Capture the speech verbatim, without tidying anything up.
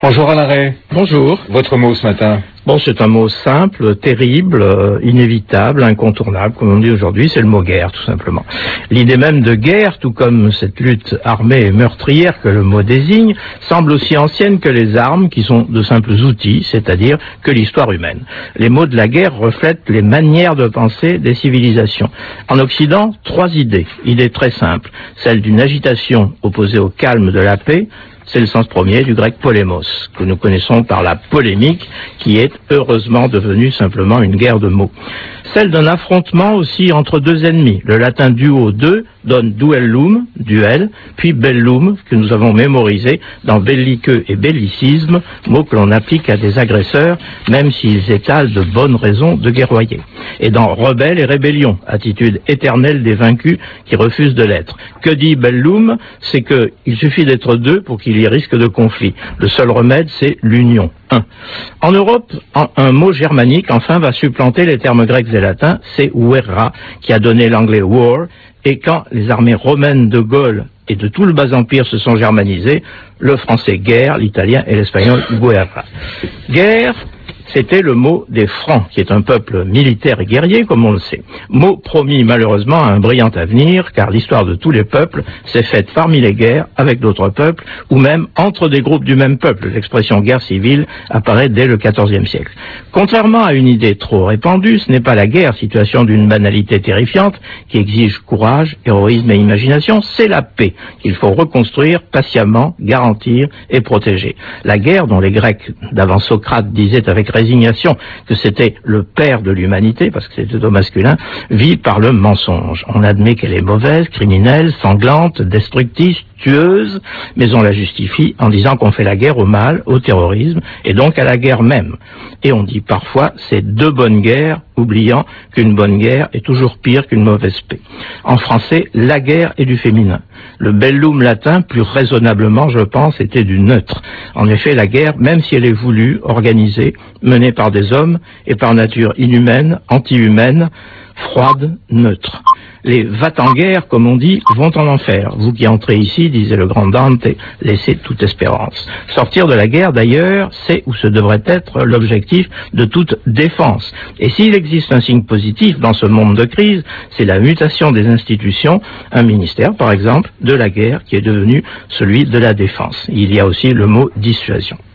Bonjour Alain Ray. Bonjour. Votre mot ce matin? Bon, c'est un mot simple, terrible, euh, inévitable, incontournable, comme on dit aujourd'hui, c'est le mot guerre, tout simplement. L'idée même de guerre, tout comme cette lutte armée et meurtrière que le mot désigne, semble aussi ancienne que les armes, qui sont de simples outils, c'est-à-dire que l'histoire humaine. Les mots de la guerre reflètent les manières de penser des civilisations. En Occident, trois idées. Idée très simple, celle d'une agitation opposée au calme de la paix. C'est le sens premier du grec polémos, que nous connaissons par la polémique, qui est heureusement devenue simplement une guerre de mots. Celle d'un affrontement aussi entre deux ennemis. Le latin duo deux donne duellum, duel, puis bellum, que nous avons mémorisé dans belliqueux et bellicisme, mots que l'on applique à des agresseurs, même s'ils étalent de bonnes raisons de guerroyer. Et dans rebelle et rébellion, attitude éternelle des vaincus qui refusent de l'être. Que dit bellum? C'est qu'il suffit d'être deux pour qu'il y ait risque de conflit. Le seul remède, c'est l'union. Un. En Europe, un mot germanique, enfin, va supplanter les termes grecs et latins, c'est guerra, qui a donné l'anglais war, et quand les armées romaines de Gaule et de tout le bas-empire se sont germanisées, le français guerre, l'italien et l'espagnol guerra. Guerre, c'était le mot des Francs, qui est un peuple militaire et guerrier, comme on le sait. Mot promis malheureusement à un brillant avenir, car l'histoire de tous les peuples s'est faite parmi les guerres, avec d'autres peuples, ou même entre des groupes du même peuple. L'expression guerre civile apparaît dès le quatorzième siècle. Contrairement à une idée trop répandue, ce n'est pas la guerre, situation d'une banalité terrifiante, qui exige courage, héroïsme et imagination, c'est la paix, qu'il faut reconstruire patiemment, garantir et protéger. La guerre, dont les Grecs d'avant Socrate disaient avec résignation que c'était le père de l'humanité, parce que c'était au masculin, vit par le mensonge. On admet qu'elle est mauvaise, criminelle, sanglante, destructrice, tueuse, mais on la justifie en disant qu'on fait la guerre au mal, au terrorisme, et donc à la guerre même. Et on dit parfois c'est deux bonnes guerres, oubliant qu'une bonne guerre est toujours pire qu'une mauvaise paix. En français, la guerre est du féminin. Le bellum latin, plus raisonnablement, je pense, était du neutre. En effet, la guerre, même si elle est voulue, organisée, menée par des hommes, est par nature inhumaine, anti-humaine, froide, neutre. Les va-t-en-guerre, comme on dit, vont en enfer. Vous qui entrez ici, disait le grand Dante, laissez toute espérance. Sortir de la guerre, d'ailleurs, c'est ou ce devrait être l'objectif de toute défense. Et s'il existe un signe positif dans ce monde de crise, c'est la mutation des institutions, un ministère, par exemple, de la guerre, qui est devenu celui de la défense. Il y a aussi le mot dissuasion.